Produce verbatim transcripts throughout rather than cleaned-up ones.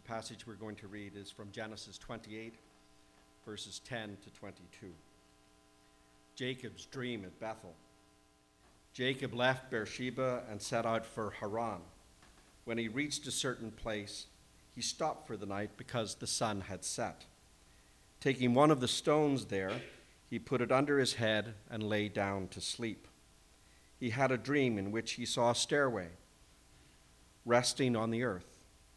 passage we're going to read is from Genesis twenty-eight, verses ten to twenty-two. Jacob's dream at Bethel. Jacob left Beersheba and set out for Haran. When he reached a certain place, he stopped for the night because the sun had set. Taking one of the stones there, he put it under his head and lay down to sleep. He had a dream in which he saw a stairway resting on the earth.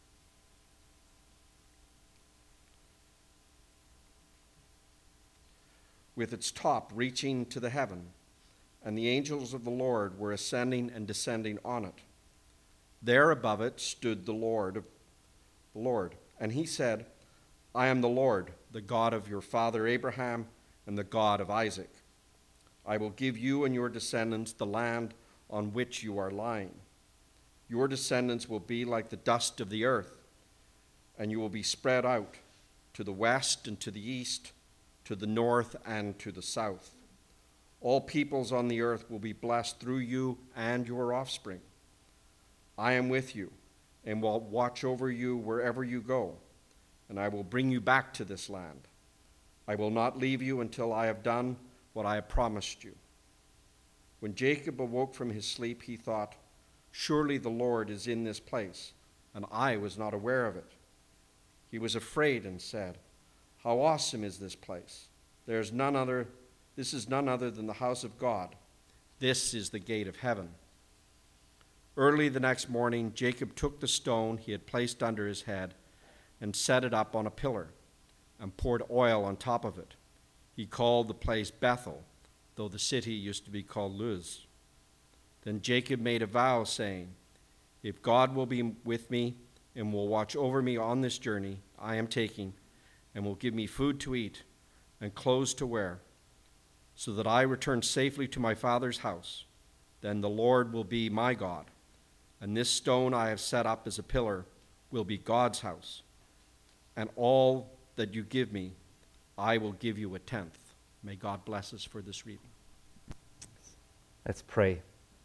With its top reaching to the heaven, and the angels of the Lord were ascending and descending on it. There above it stood the Lord, the Lord, and he said, I am the Lord, the God of your father Abraham and the God of Isaac. I will give you and your descendants the land on which you are lying. Your descendants will be like the dust of the earth, and you will be spread out to the west and to the east, to the north and to the south. All peoples on the earth will be blessed through you and your offspring. I am with you and will watch over you wherever you go, and I will bring you back to this land. I will not leave you until I have done what I have promised you. When Jacob awoke from his sleep, he thought, surely the Lord is in this place, and I was not aware of it. He was afraid and said, how awesome is this place! There is none other, this is none other than the house of God. This is the gate of heaven. Early the next morning, Jacob took the stone he had placed under his head and set it up on a pillar and poured oil on top of it. He called the place Bethel, though the city used to be called Luz. Then Jacob made a vow, saying, if God will be with me and will watch over me on this journey I am taking, and will give me food to eat and clothes to wear, so that I return safely to my father's house, then the Lord will be my God, and this stone I have set up as a pillar will be God's house, and all that you give me, I will give you a tenth. May God bless us for this reading. Let's pray.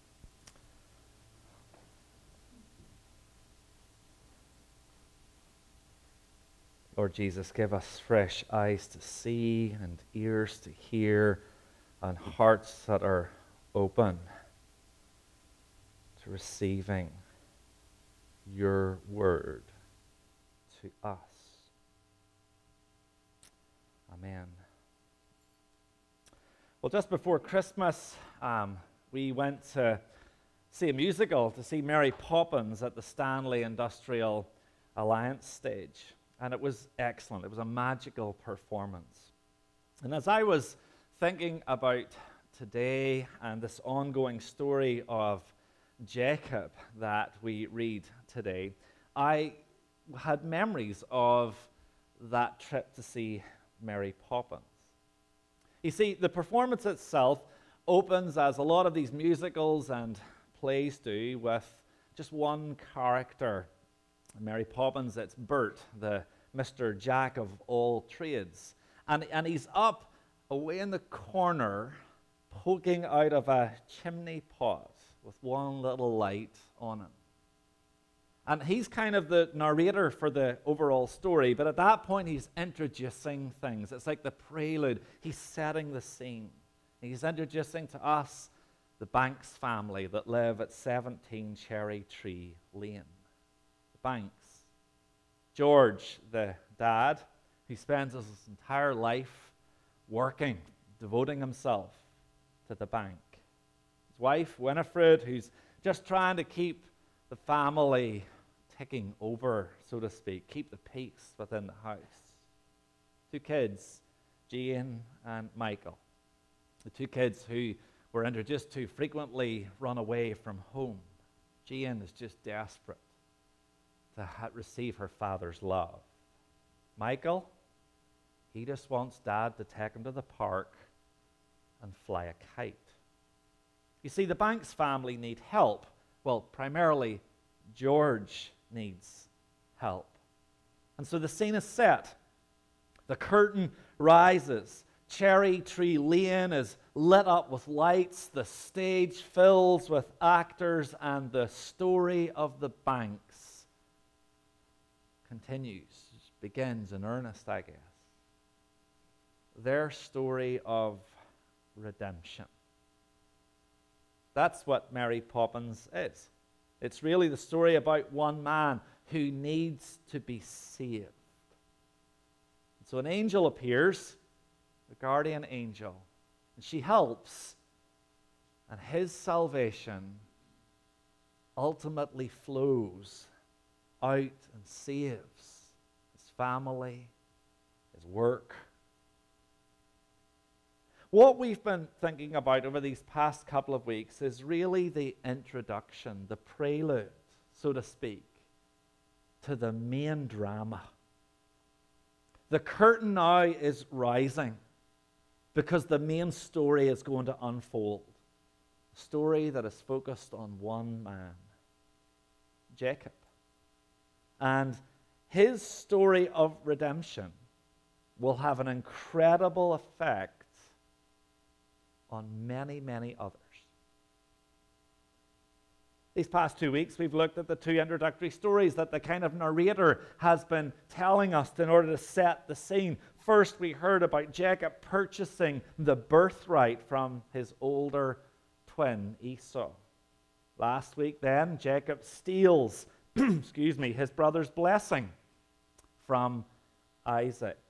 Lord Jesus, give us fresh eyes to see and ears to hear and hearts that are open to receiving your word to us. Amen. Well, just before Christmas, um, we went to see a musical, to see Mary Poppins at the Stanley Industrial Alliance stage. And it was excellent. It was a magical performance. And as I was thinking about today and this ongoing story of Jacob that we read today, I had memories of that trip to see Mary Poppins. You see, the performance itself opens, as a lot of these musicals and plays do, with just one character. Mary Poppins, it's Bert, the Mister Jack of all trades. And, and he's up away in the corner, poking out of a chimney pot with one little light on it. And he's kind of the narrator for the overall story, but at that point he's introducing things. It's like the prelude. He's setting the scene. He's introducing to us the Banks family that live at seventeen Cherry Tree Lane. The Banks. George, the dad, who spends his entire life working, devoting himself to the bank. His wife, Winifred, who's just trying to keep the family ticking over, so to speak, keep the peace within the house. Two kids, Jane and Michael. The two kids who we're introduced to frequently run away from home. Jane is just desperate to ha- receive her father's love. Michael, he just wants Dad to take him to the park and fly a kite. You see, the Banks family need help. Well, primarily, George needs help. And so the scene is set. The curtain rises. Cherry Tree Lane is lit up with lights. The stage fills with actors, and the story of the Banks continues, begins in earnest, I guess. Their story of redemption. That's what Mary Poppins is. It's really the story about one man who needs to be saved. So an angel appears, the guardian angel, and she helps, and his salvation ultimately flows out and saves his family, his work. What we've been thinking about over these past couple of weeks is really the introduction, the prelude, so to speak, to the main drama. The curtain now is rising because the main story is going to unfold. A story that is focused on one man, Jacob. And his story of redemption will have an incredible effect on many, many others. These past two weeks, we've looked at the two introductory stories that the kind of narrator has been telling us in order to set the scene. First, we heard about Jacob purchasing the birthright from his older twin, Esau. Last week, then, Jacob steals, excuse me, his brother's blessing from Isaac.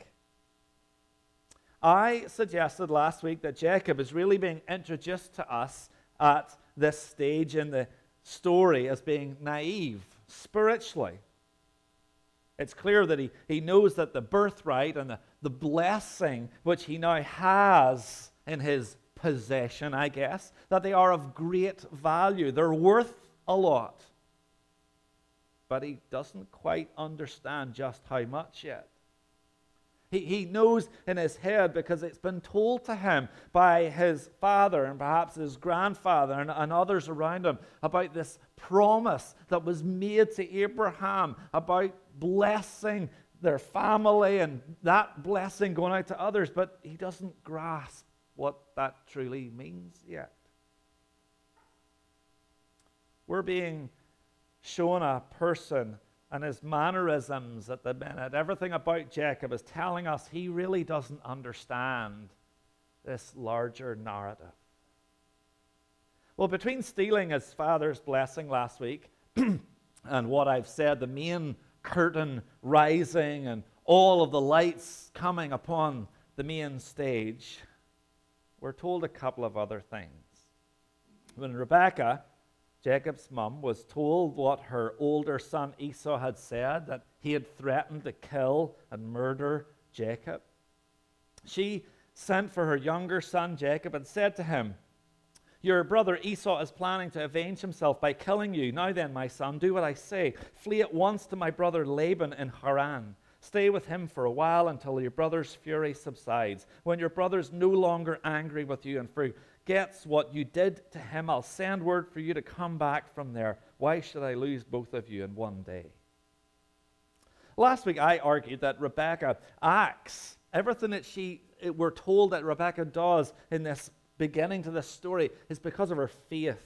I suggested last week that Jacob is really being introduced to us at this stage in the story as being naive spiritually. It's clear that he, he knows that the birthright and the, the blessing which he now has in his possession, I guess, that they are of great value. They're worth a lot. But he doesn't quite understand just how much yet. He, he knows in his head because it's been told to him by his father and perhaps his grandfather and, and others around him about this promise that was made to Abraham about blessing their family and that blessing going out to others, but he doesn't grasp what that truly means yet. We're being shown a person and his mannerisms at the minute. Everything about Jacob is telling us he really doesn't understand this larger narrative. Well, between stealing his father's blessing last week and what I've said, the main curtain rising and all of the lights coming upon the main stage, we're told a couple of other things. When Rebekah, Jacob's mum, was told what her older son Esau had said, that he had threatened to kill and murder Jacob, she sent for her younger son Jacob and said to him, "Your brother Esau is planning to avenge himself by killing you. Now then, my son, do what I say. Flee at once to my brother Laban in Haran. Stay with him for a while until your brother's fury subsides. When your brother's no longer angry with you and forgets what you did to him, I'll send word for you to come back from there. Why should I lose both of you in one day?" Last week I argued that Rebekah acts, everything that she, we're told that Rebekah does in this beginning to this story is because of her faith.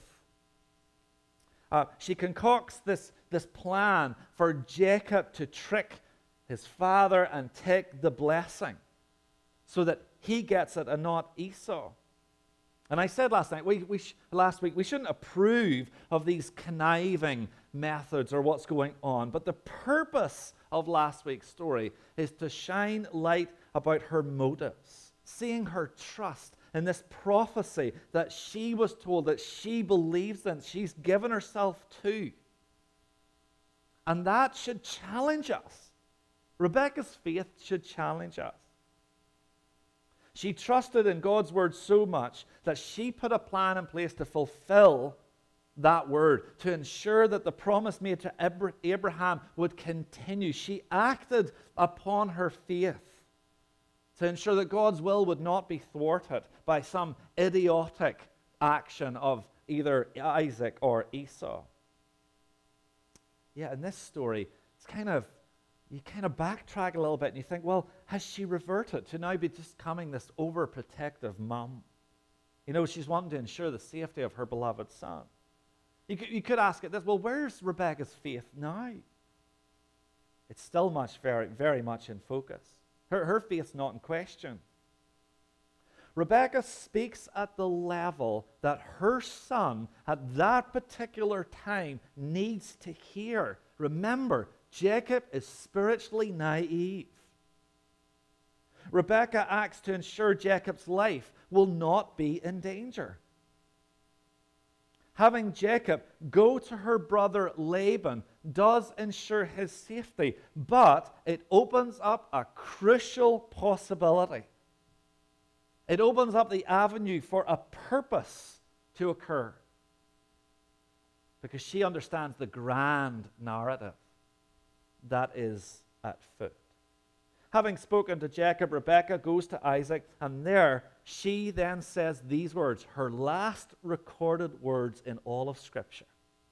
Uh, she concocts this, this plan for Jacob to trick his father and take the blessing so that he gets it and not Esau. And I said last night, we, we sh- last week, we shouldn't approve of these conniving methods or what's going on. But the purpose of last week's story is to shine light about her motives, seeing her trust in this prophecy that she was told, that she believes in, she's given herself to. And that should challenge us. Rebekah's faith should challenge us. She trusted in God's word so much that she put a plan in place to fulfill that word, to ensure that the promise made to Abraham would continue. She acted upon her faith to ensure that God's will would not be thwarted by some idiotic action of either Isaac or Esau. Yeah, in this story, it's kind of you kind of backtrack a little bit and you think, well, has she reverted to now be just becoming this overprotective mom? You know, she's wanting to ensure the safety of her beloved son. You could, you could ask it this, well, where's Rebekah's faith now? It's still much, very, very much in focus. Her, her faith's not in question. Rebekah speaks at the level that her son at that particular time needs to hear. Remember, Jacob is spiritually naive. Rebekah acts to ensure Jacob's life will not be in danger. Having Jacob go to her brother Laban does ensure his safety, but it opens up a crucial possibility. It opens up the avenue for a purpose to occur, because she understands the grand narrative that is at foot. Having spoken to Jacob, Rebekah goes to Isaac, and there she then says these words, her last recorded words in all of Scripture.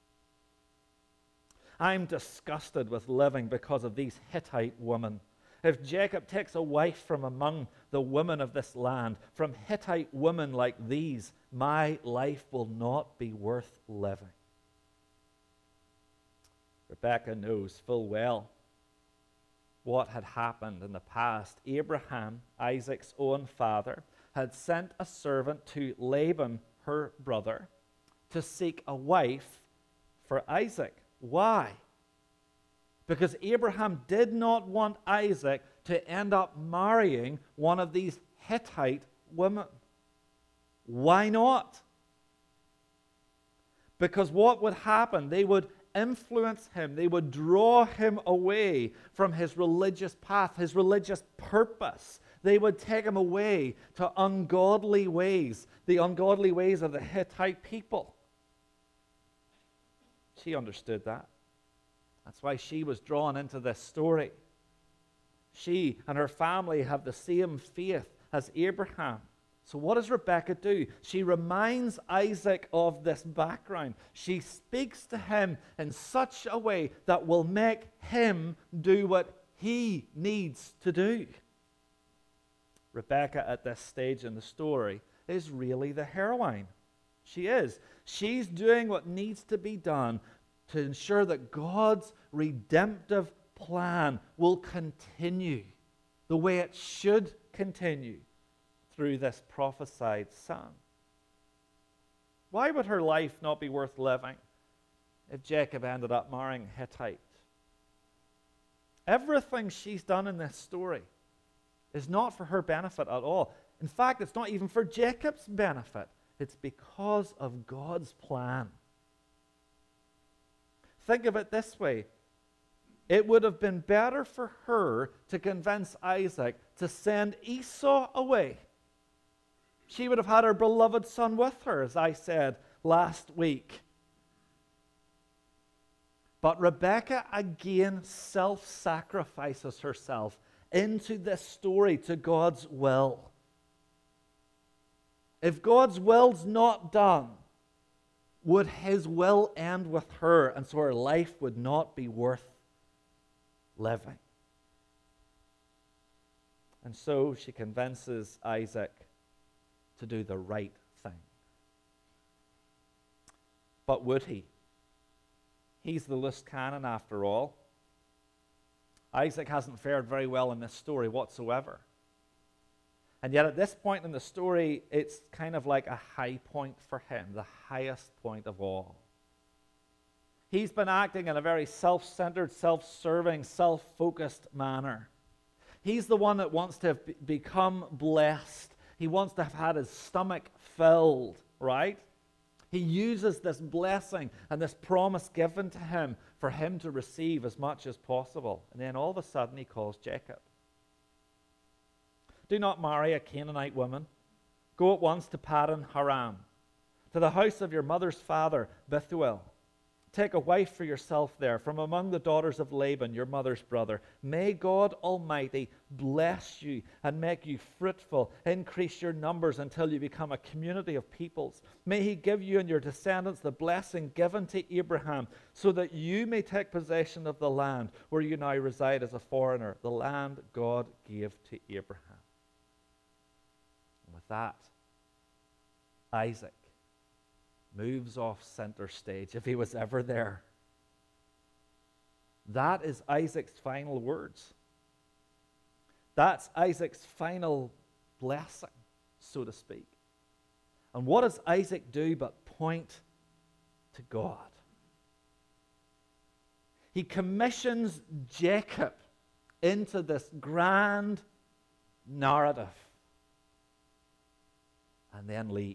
I'm disgusted with living because of these Hittite women. If Jacob takes a wife from among the women of this land, from Hittite women like these, my life will not be worth living. Rebekah knows full well what had happened in the past. Abraham, Isaac's own father, had sent a servant to Laban, her brother, to seek a wife for Isaac. Why? Because Abraham did not want Isaac to end up marrying one of these Hittite women. Why not? Because what would happen? They would influence him. They would draw him away from his religious path, his religious purpose. They would take him away to ungodly ways, the ungodly ways of the Hittite people. She understood that. That's why she was drawn into this story. She and her family have the same faith as Abraham. So what does Rebekah do? She reminds Isaac of this background. She speaks to him in such a way that will make him do what he needs to do. Rebekah, at this stage in the story, is really the heroine. She is. She's doing what needs to be done to ensure that God's redemptive plan will continue the way it should continue through this prophesied son. Why would her life not be worth living if Jacob ended up marrying a Hittite? Everything she's done in this story is not for her benefit at all. In fact, it's not even for Jacob's benefit. It's because of God's plan. Think of it this way. It would have been better for her to convince Isaac to send Esau away. She would have had her beloved son with her, as I said last week. But Rebekah again self-sacrifices herself into this story to God's will. If God's will's not done, would his will end with her, and so her life would not be worth living. And so she convinces Isaac to do the right thing. But would he? He's the loose cannon after all. Isaac hasn't fared very well in this story whatsoever. And yet at this point in the story, it's kind of like a high point for him, the highest point of all. He's been acting in a very self-centered, self-serving, self-focused manner. He's the one that wants to have be- become blessed. He wants to have had his stomach filled, right? He uses this blessing and this promise given to him for him to receive as much as possible. And then all of a sudden he calls Jacob. Do not marry a Canaanite woman. Go at once to Paddan Haram, to the house of your mother's father, Bethuel. Take a wife for yourself there from among the daughters of Laban, your mother's brother. May God Almighty bless you and make you fruitful, increase your numbers until you become a community of peoples. May he give you and your descendants the blessing given to Abraham, so that you may take possession of the land where you now reside as a foreigner, the land God gave to Abraham. And with that, Isaac moves off center stage, if he was ever there. That is Isaac's final words. That's Isaac's final blessing, so to speak. And what does Isaac do but point to God? He commissions Jacob into this grand narrative and then leaves.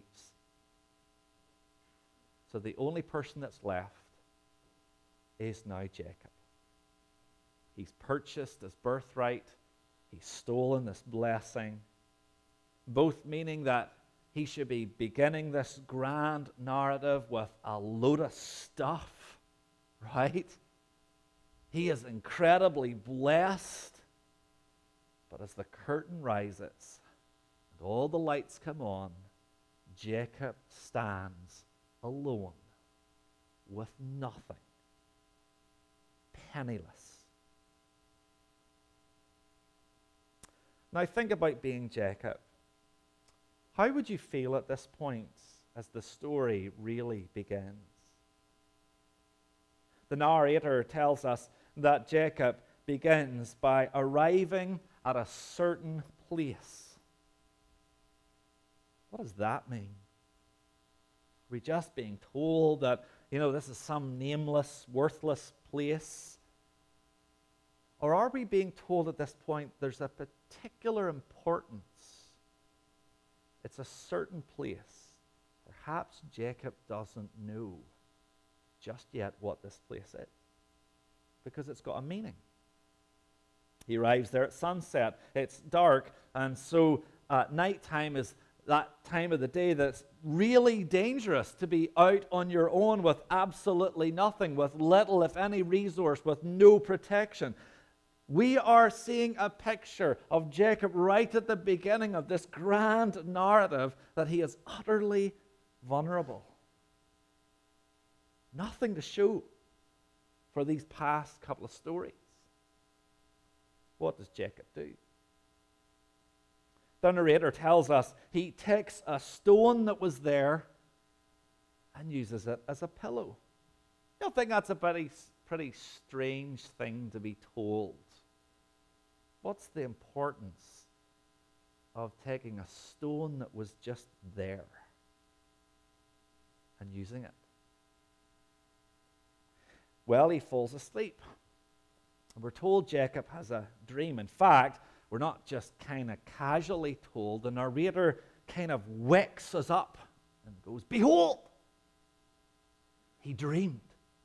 So the only person that's left is now Jacob. He's purchased his birthright. He's stolen this blessing. Both meaning that he should be beginning this grand narrative with a load of stuff, right? He is incredibly blessed. But as the curtain rises and all the lights come on, Jacob stands alone with nothing, penniless. Now think about being Jacob. How would you feel at this point as the story really begins? The narrator tells us that Jacob begins by arriving at a certain place. What does that mean? Are we just being told that, you know, this is some nameless, worthless place? Or are we being told at this point there's a particular importance? It's a certain place. Perhaps Jacob doesn't know just yet what this place is, because it's got a meaning. He arrives there at sunset. It's dark, and so uh, nighttime is that time of the day that's really dangerous to be out on your own with absolutely nothing, with little, if any, resource, with no protection. We are seeing a picture of Jacob right at the beginning of this grand narrative that he is utterly vulnerable. Nothing to show for these past couple of stories. What does Jacob do? The narrator tells us he takes a stone that was there and uses it as a pillow. You don't think that's a pretty, pretty strange thing to be told? What's the importance of taking a stone that was just there and using it? Well, he falls asleep. We're told Jacob has a dream. In fact, we're not just kind of casually told. The narrator kind of wakes us up and goes, "Behold, he dreamed."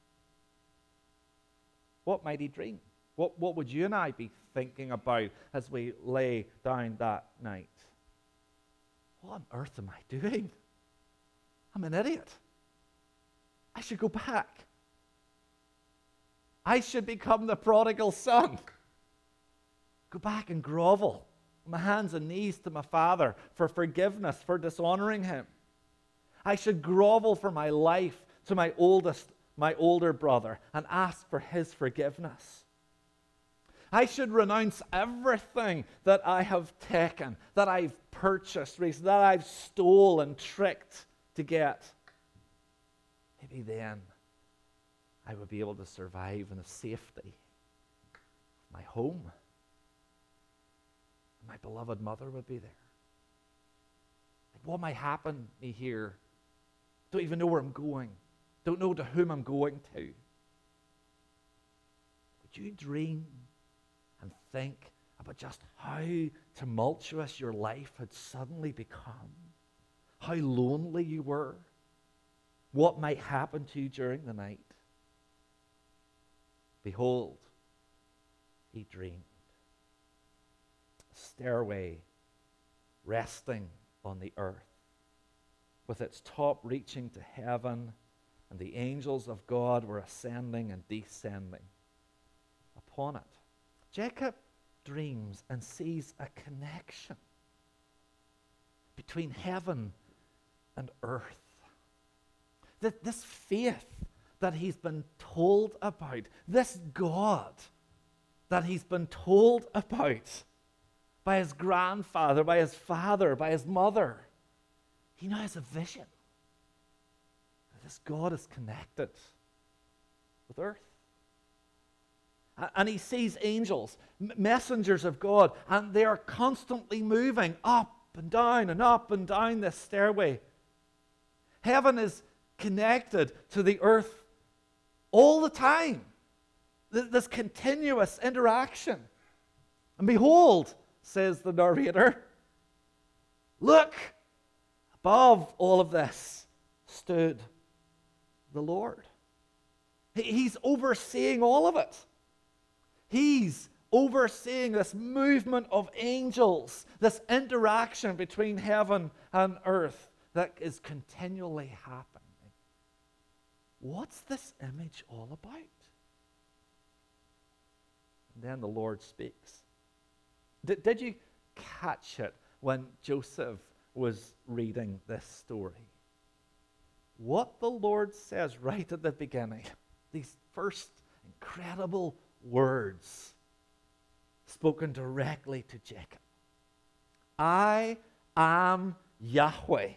What might he dream? What, what would you and I be thinking about as we lay down that night? What on earth am I doing? I'm an idiot. I should go back. I should become the prodigal son. Go back and grovel on my hands and knees to my father for forgiveness, for dishonoring him. I should grovel for my life to my oldest, my older brother, and ask for his forgiveness. I should renounce everything that I have taken, that I've purchased recently, that I've stolen, tricked to get. Maybe then I would be able to survive in the safety of my home. My beloved mother would be there. Like, what might happen to me here? Don't even know where I'm going. Don't know to whom I'm going to. Would you dream and think about just how tumultuous your life had suddenly become? How lonely you were? What might happen to you during the night? Behold, he dreamed. A stairway resting on the earth, with its top reaching to heaven, and the angels of God were ascending and descending upon it. Jacob dreams and sees a connection between heaven and earth. That this faith that he's been told about, this God that he's been told about by his grandfather, by his father, by his mother, he now has a vision. This God is connected with earth. A- And he sees angels, m- messengers of God, and they are constantly moving up and down and up and down this stairway. Heaven is connected to the earth all the time. Th- This continuous interaction. And behold, says the narrator, look, above all of this stood the Lord. He- He's overseeing all of it. He's overseeing this movement of angels, this interaction between heaven and earth that is continually happening. What's this image all about? And then the Lord speaks. Did, did you catch it when Joseph was reading this story? What the Lord says right at the beginning, these first incredible words spoken directly to Jacob. I am Yahweh,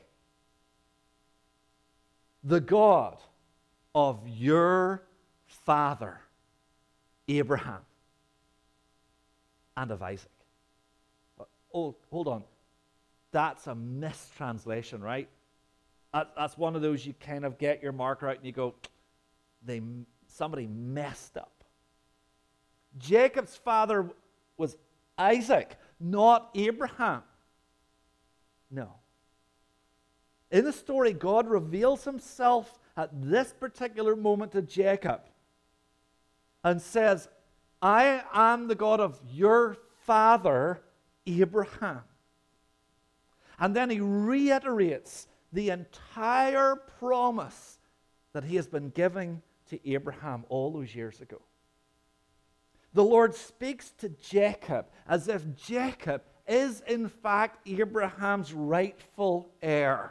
the God of your father, Abraham, and of Isaac. Oh, hold on. That's a mistranslation, right? That, that's one of those you kind of get your marker out and you go, they, somebody messed up. Jacob's father was Isaac, not Abraham. No. In the story, God reveals himself at this particular moment to Jacob and says, I am the God of your father, Abraham. And then he reiterates the entire promise that he has been giving to Abraham all those years ago. The Lord speaks to Jacob as if Jacob is in fact Abraham's rightful heir.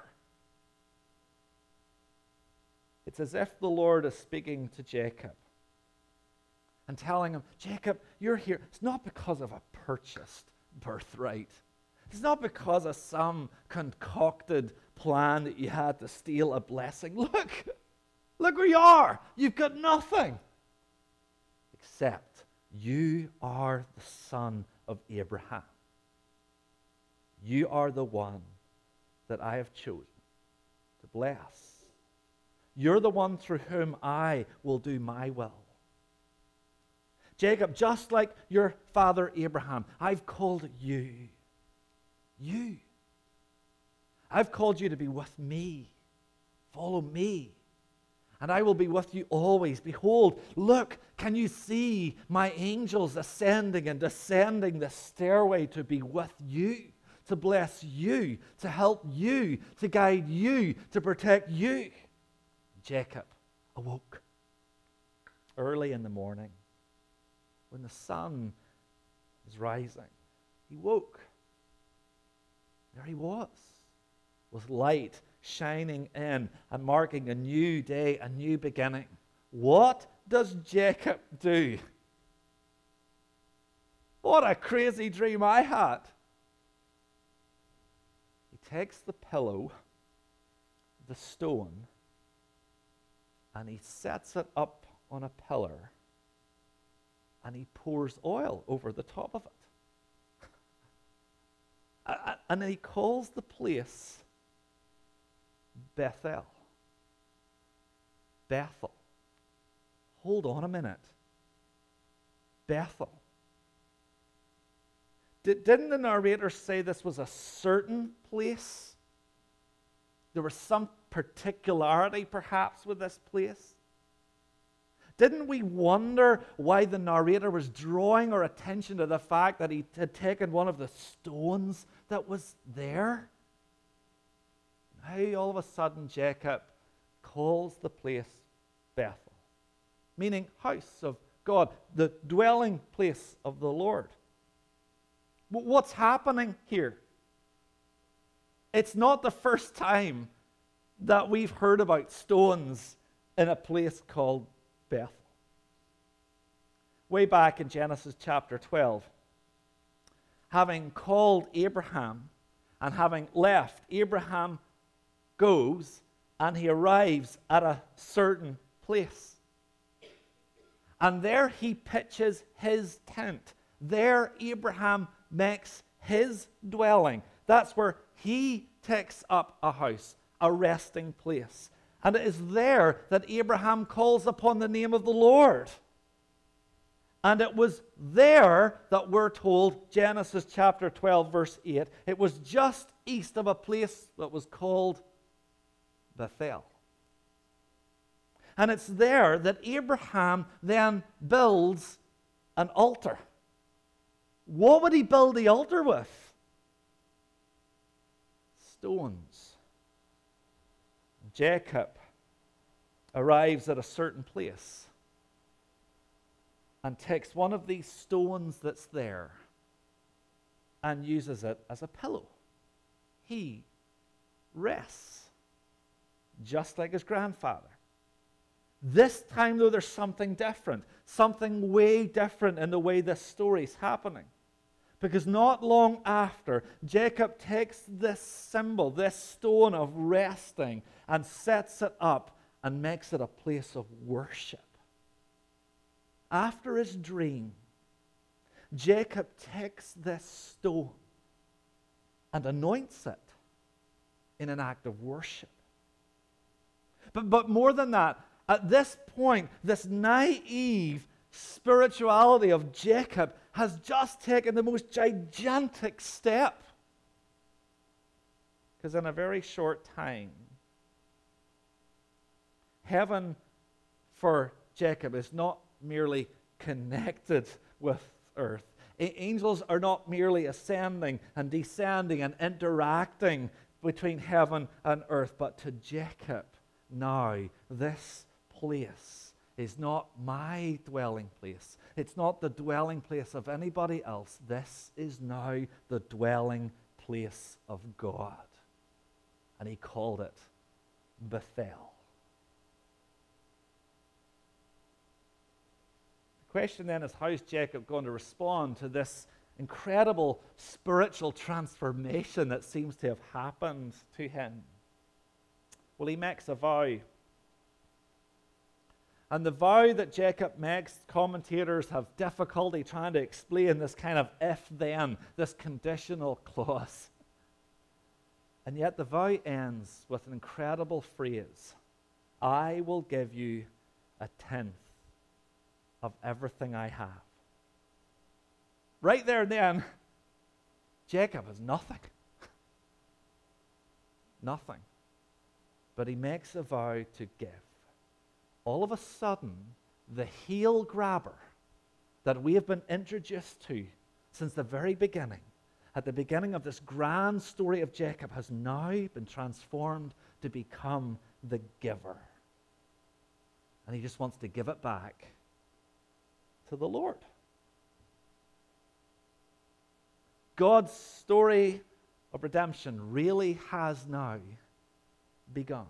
It's as if the Lord is speaking to Jacob and telling him, Jacob, you're here. It's not because of a purchased birthright. It's not because of some concocted plan that you had to steal a blessing. Look, look where you are. You've got nothing. Except you are the son of Abraham. You are the one that I have chosen to bless. You're the one through whom I will do my will. Jacob, just like your father Abraham, I've called you. You. I've called you to be with me. Follow me. And I will be with you always. Behold, look, can you see my angels ascending and descending the stairway to be with you, to bless you, to help you, to guide you, to protect you? Jacob awoke early in the morning when the sun was rising. He woke. There he was, with light shining in and marking a new day, a new beginning. What does Jacob do? What a crazy dream I had. He takes the pillow, the stone, and he sets it up on a pillar, and he pours oil over the top of it. And he calls the place Bethel. Bethel. Hold on a minute. Bethel. Did, didn't the narrator say this was a certain place? There was some particularity, perhaps, with this place? Didn't we wonder why the narrator was drawing our attention to the fact that he had taken one of the stones that was there? Now, all of a sudden, Jacob calls the place Bethel, meaning house of God, the dwelling place of the Lord. What's happening here? It's not the first time that we've heard about stones in a place called Bethel. Way back in Genesis chapter twelve, having called Abraham and having left, Abraham goes and he arrives at a certain place. And there he pitches his tent. There Abraham makes his dwelling. That's where he takes up a house, a resting place. And it is there that Abraham calls upon the name of the Lord. And it was there that we're told, Genesis chapter twelve, verse eight, it was just east of a place that was called Bethel. And it's there that Abraham then builds an altar. What would he build the altar with? Stones. Jacob arrives at a certain place and takes one of these stones that's there and uses it as a pillow. He rests, just like his grandfather. This time, though, there's something different, something way different in the way this story's happening. Because not long after, Jacob takes this symbol, this stone of resting, and sets it up and makes it a place of worship. After his dream, Jacob takes this stone and anoints it in an act of worship. But, but more than that, at this point, this naive spirituality of Jacob has just taken the most gigantic step. Because in a very short time, heaven for Jacob is not merely connected with earth. A- angels are not merely ascending and descending and interacting between heaven and earth, but to Jacob, now this place is not my dwelling place. It's not the dwelling place of anybody else. This is now the dwelling place of God. And he called it Bethel. The question then is, how is Jacob going to respond to this incredible spiritual transformation that seems to have happened to him? Well, he makes a vow. And the vow that Jacob makes, commentators have difficulty trying to explain this kind of if-then, this conditional clause. And yet the vow ends with an incredible phrase: I will give you a tenth of everything I have. Right there and then, Jacob has nothing. Nothing. But he makes a vow to give. All of a sudden, the heel grabber that we have been introduced to since the very beginning, at the beginning of this grand story of Jacob, has now been transformed to become the giver. And he just wants to give it back to the Lord. God's story of redemption really has now begun.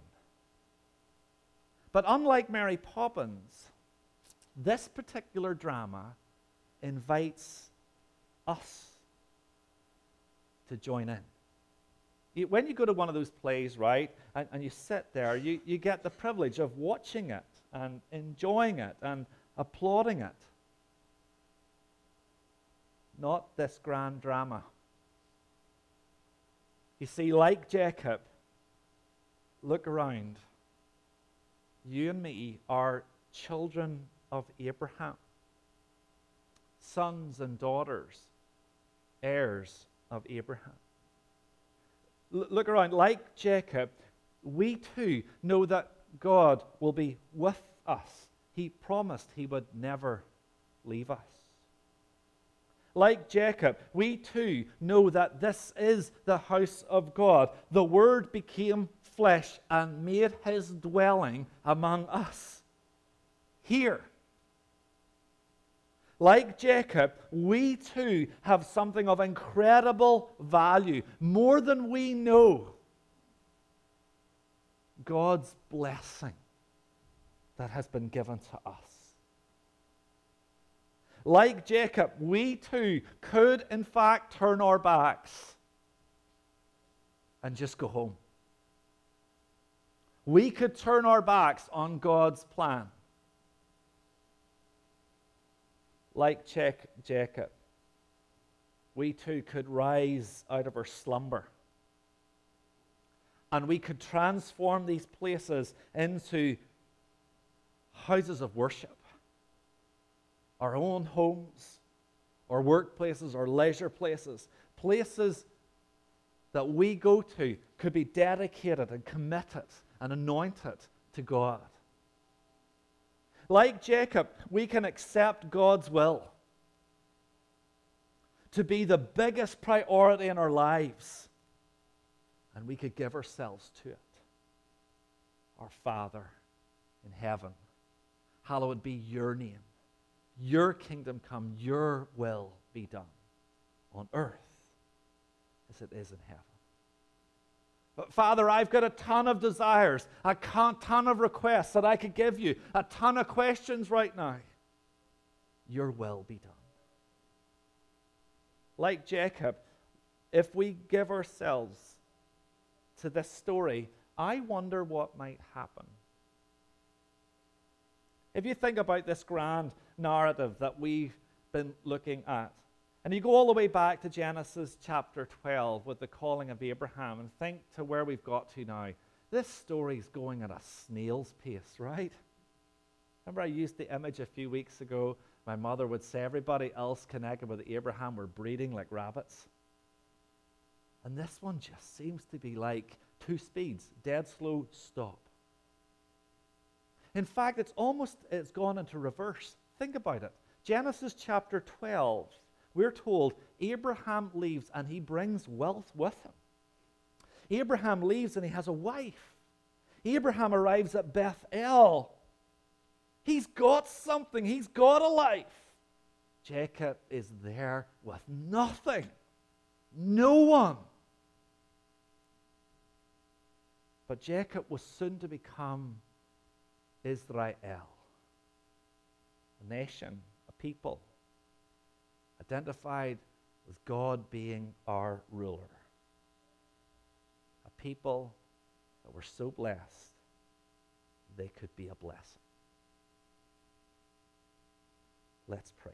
But unlike Mary Poppins, this particular drama invites us to join in. You, when you go to one of those plays, right, and, and you sit there, you, you get the privilege of watching it and enjoying it and applauding it. Not this grand drama. You see, like Jacob, look around. You and me are children of Abraham, sons and daughters, heirs of Abraham. L- look around. Like Jacob, we too know that God will be with us. He promised he would never leave us. Like Jacob, we too know that this is the house of God. The Word became flesh and made his dwelling among us. Here. Like Jacob, we too have something of incredible value, more than we know. God's blessing that has been given to us. Like Jacob, we too could in fact turn our backs and just go home. We could turn our backs on God's plan. like Jac- Jacob, we too could rise out of our slumber. And we could transform these places into houses of worship. Our own homes, our workplaces, our leisure places, places that we go to could be dedicated and committed and anointed to God. Like Jacob, we can accept God's will to be the biggest priority in our lives, and we could give ourselves to it. Our Father in heaven, hallowed be your name. Your kingdom come, your will be done on earth as it is in heaven. But Father, I've got a ton of desires, a ton of requests that I could give you, a ton of questions right now. Your will be done. Like Jacob, if we give ourselves to this story, I wonder what might happen. If you think about this grand narrative that we've been looking at, and you go all the way back to Genesis chapter twelve with the calling of Abraham, and think to where we've got to now, this story's going at a snail's pace, right? Remember I used the image a few weeks ago. My mother would say everybody else connected with Abraham were breeding like rabbits. And this one just seems to be like two speeds, dead slow, stop. In fact, it's almost, it's gone into reverse. Think about it. Genesis chapter twelve, we're told Abraham leaves and he brings wealth with him. Abraham leaves and he has a wife. Abraham arrives at Bethel. He's got something. He's got a life. Jacob is there with nothing. No one. But Jacob was soon to become Israel, a nation, a people, identified with God being our ruler. A people that were so blessed they could be a blessing. Let's pray.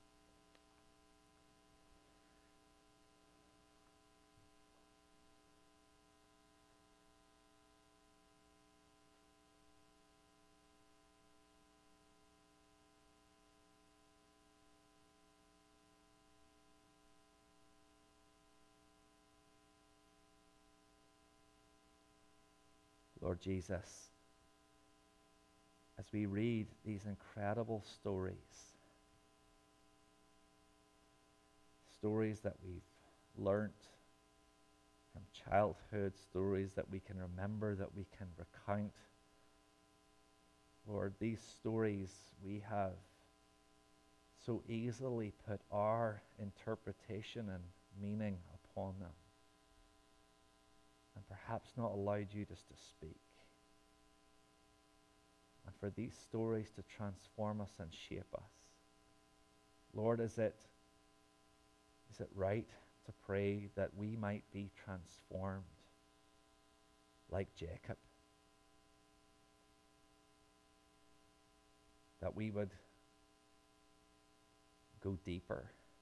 Lord Jesus, as we read these incredible stories, stories that we've learnt from childhood, stories that we can remember, that we can recount, Lord, these stories we have so easily put our interpretation and meaning upon them, and perhaps not allowed you just to speak. And for these stories to transform us and shape us. Lord, is it, is it right to pray that we might be transformed like Jacob? That we would go deeper.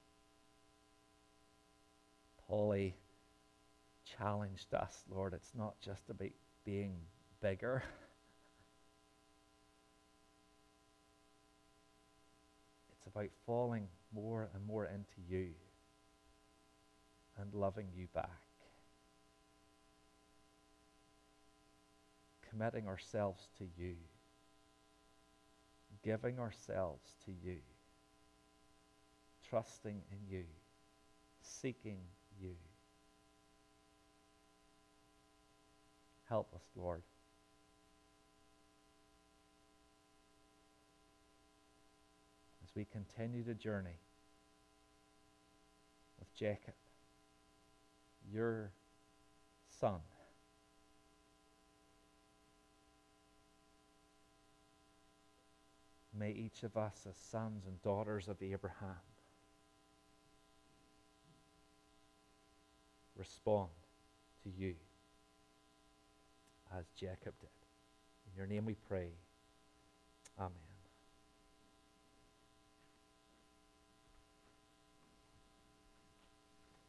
Paulie challenged us, Lord, it's not just about being bigger. It's about falling more and more into you and loving you back. Committing ourselves to you. Giving ourselves to you. Trusting in you. Seeking you. Help us, Lord. As we continue the journey with Jacob, your son, may each of us as sons and daughters of Abraham respond to you as Jacob did. In your name we pray. Amen.